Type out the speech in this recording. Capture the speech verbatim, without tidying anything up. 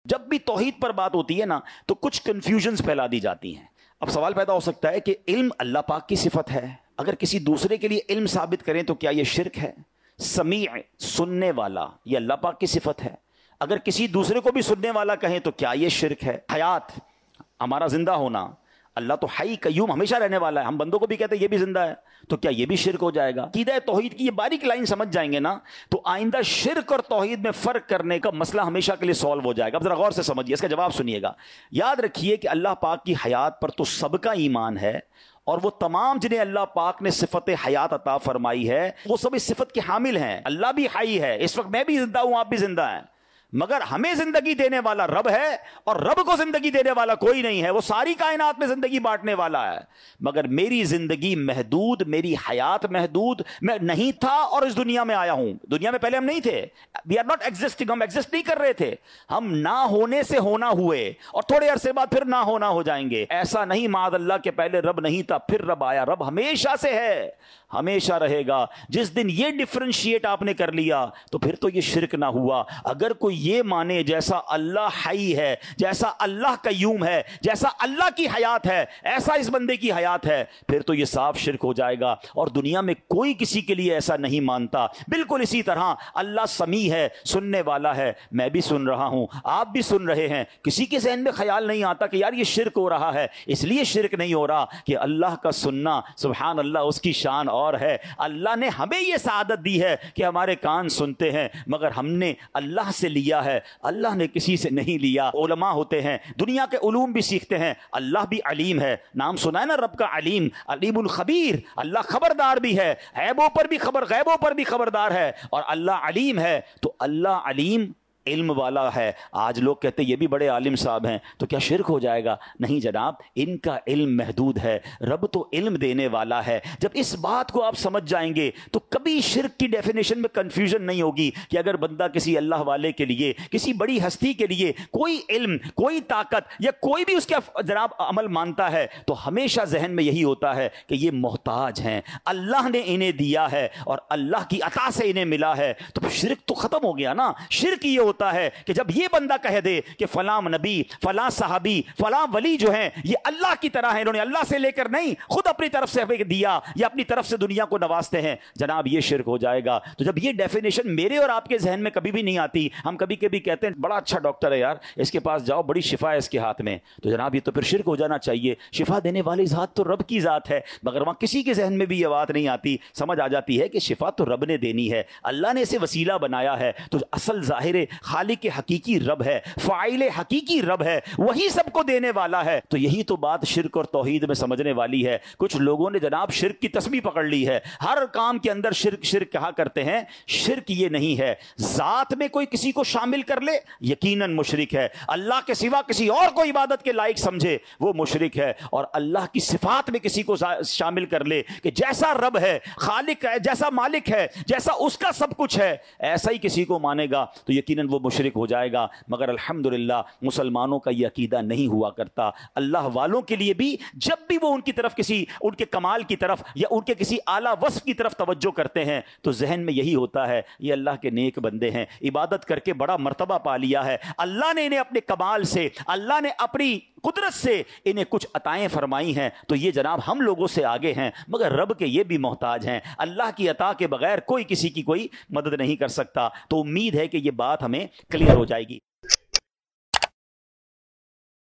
جب بھی توحید پر بات ہوتی ہے نا تو کچھ کنفیوژنز پھیلا دی جاتی ہیں. اب سوال پیدا ہو سکتا ہے کہ علم اللہ پاک کی صفت ہے, اگر کسی دوسرے کے لیے علم ثابت کریں تو کیا یہ شرک ہے؟ سمیع سننے والا یہ اللہ پاک کی صفت ہے, اگر کسی دوسرے کو بھی سننے والا کہیں تو کیا یہ شرک ہے؟ حیات ہمارا زندہ ہونا, اللہ تو حی قیوم ہمیشہ رہنے والا ہے, ہم بندوں کو بھی کہتے ہیں یہ بھی زندہ ہے, تو کیا یہ بھی شرک ہو جائے گا؟ عقیدہ توحید کی یہ باریک لائن سمجھ جائیں گے نا تو آئندہ شرک اور توحید میں فرق کرنے کا مسئلہ ہمیشہ کے لیے سالو ہو جائے گا. اب ذرا غور سے سمجھیے, اس کا جواب سنیے گا. یاد رکھیے کہ اللہ پاک کی حیات پر تو سب کا ایمان ہے, اور وہ تمام جنہیں اللہ پاک نے صفت حیات عطا فرمائی ہے وہ سب اس صفت کے حامل ہیں. اللہ بھی حی ہے, اس وقت میں بھی زندہ ہوں, آپ بھی زندہ ہیں, مگر ہمیں زندگی دینے والا رب ہے اور رب کو زندگی دینے والا کوئی نہیں ہے. وہ ساری کائنات میں زندگی بانٹنے والا ہے, مگر میری زندگی محدود, میری حیات محدود. میں نہیں تھا اور اس دنیا میں آیا ہوں. دنیا میں پہلے ہم نہیں تھے, وی آر ناٹ ایگزسٹنگ, ہم ایگزسٹ نہیں کر رہے تھے. ہم نہ ہونے سے ہونا ہوئے اور تھوڑے عرصے بعد پھر نہ ہونا ہو جائیں گے. ایسا نہیں معاذ اللہ کہ پہلے رب نہیں تھا پھر رب آیا. رب ہمیشہ سے ہے, ہمیشہ رہے گا. جس دن یہ ڈفرینشیٹ آپ نے کر لیا تو پھر تو یہ شرک نہ ہوا. اگر کوئی یہ مانے جیسا اللہ حی ہے, جیسا اللہ قیوم ہے, جیسا اللہ کی حیات ہے ایسا اس بندے کی حیات ہے, پھر تو یہ صاف شرک ہو جائے گا. اور دنیا میں کوئی کسی کے لیے ایسا نہیں مانتا. بالکل اسی طرح اللہ سمیع ہے, سننے والا ہے, میں بھی سن رہا ہوں, آپ بھی سن رہے ہیں. کسی کے ذہن میں خیال نہیں آتا کہ یار یہ شرک ہو رہا ہے. اس لیے شرک نہیں ہو رہا کہ اللہ کا سننا سبحان اللہ اس کی شان اور ہے. اللہ نے ہمیں یہ سعادت دی ہے کہ ہمارے کان سنتے ہیں, مگر ہم نے اللہ سے لیا ہے, اللہ نے کسی سے نہیں لیا. علماء ہوتے ہیں, دنیا کے علوم بھی سیکھتے ہیں. اللہ بھی علیم ہے, نام سنا ہے نا رب کا علیم, علیم الخبیر. اللہ خبردار بھی ہے, غیبوں پر بھی خبر, غیبوں پر بھی خبردار ہے, اور اللہ علیم ہے. تو اللہ علیم علم والا ہے. آج لوگ کہتے ہیں یہ بھی بڑے عالم صاحب ہیں, تو کیا شرک ہو جائے گا؟ نہیں جناب, ان کا علم محدود ہے, رب تو علم دینے والا ہے. جب اس بات کو آپ سمجھ جائیں گے تو کبھی شرک کی ڈیفینیشن میں کنفیوژن نہیں ہوگی کہ اگر بندہ کسی اللہ والے کے لیے, کسی بڑی ہستی کے لیے کوئی علم, کوئی طاقت یا کوئی بھی اس کا جناب عمل مانتا ہے تو ہمیشہ ذہن میں یہی ہوتا ہے کہ یہ محتاج ہیں, اللہ نے انہیں دیا ہے اور اللہ کی عطا سے انہیں ملا ہے. تو شرک تو ختم ہو گیا نا. شرک یہ ہوتا ہے کہ جب یہ بندہ کہہ دے کہ فلاں نبی, فلاں صحابی, فلاں ولی جو ہیں یہ اللہ کی طرح ہیں, انہوں نے اللہ سے لے کر نہیں خود اپنی طرف سے دیا یا اپنی طرف سے دنیا کو نوازتے ہیں, جناب یہ شرک ہو جائے گا. تو جب یہ ڈیفینیشن میرے اور آپ کے ذہن میں کبھی بھی نہیں آتی, ہم کبھی کبھی کہتے ہیں بڑا اچھا ڈاکٹر ہے یار, اس کے پاس جاؤ بڑی شفا ہے اس کے ہاتھ میں, تو جناب یہ تو پھر شرک ہو جانا چاہیے. شفا دینے والی ذات تو رب کی ذات ہے, مگر وہاں کسی کے ذہن میں بھی یہ بات نہیں آتی. سمجھ آ جاتی ہے کہ شفا تو رب نے دینی ہے, اللہ نے اسے وسیلہ بنایا ہے. تو اصل ظاہر خالق حقیقی رب ہے, فاعل حقیقی رب ہے, وہی سب کو دینے والا ہے. تو یہی تو بات شرک اور توحید میں سمجھنے والی ہے. کچھ لوگوں نے جناب شرک کی تسبیح پکڑ لی ہے, ہر کام کے اندر شرک شرک کہا کرتے ہیں. شرک یہ نہیں ہے, ذات میں کوئی کسی کو شامل کر لے یقیناً مشرک ہے. اللہ کے سوا کسی اور کو عبادت کے لائق سمجھے وہ مشرک ہے. اور اللہ کی صفات میں کسی کو شامل کر لے کہ جیسا رب ہے, خالق ہے, جیسا مالک ہے, جیسا اس کا سب کچھ ہے, ایسا ہی کسی کو مانے گا تو یقیناً وہ مشرک ہو جائے گا. مگر الحمدللہ مسلمانوں کا یہ عقیدہ نہیں ہوا کرتا. اللہ والوں کے لیے بھی جب بھی وہ ان کی طرف کسی ان کے کمال کی طرف یا ان کے کسی اعلیٰ وصف کی طرف توجہ کرتے ہیں تو ذہن میں یہی ہوتا ہے یہ اللہ کے نیک بندے ہیں, عبادت کر کے بڑا مرتبہ پا لیا ہے, اللہ نے انہیں اپنے کمال سے, اللہ نے اپنی قدرت سے انہیں کچھ عطائیں فرمائی ہیں, تو یہ جناب ہم لوگوں سے آگے ہیں, مگر رب کے یہ بھی محتاج ہیں. اللہ کی عطا کے بغیر کوئی کسی کی کوئی مدد نہیں کر سکتا. تو امید ہے کہ یہ بات ہمیں کلیئر ہو جائے گی.